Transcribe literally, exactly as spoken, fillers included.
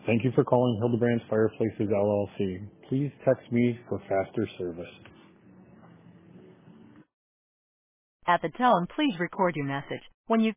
Thank you for calling Hildebrand's Fireplaces L L C. Please text me for faster service. At the tone, please record your message. When you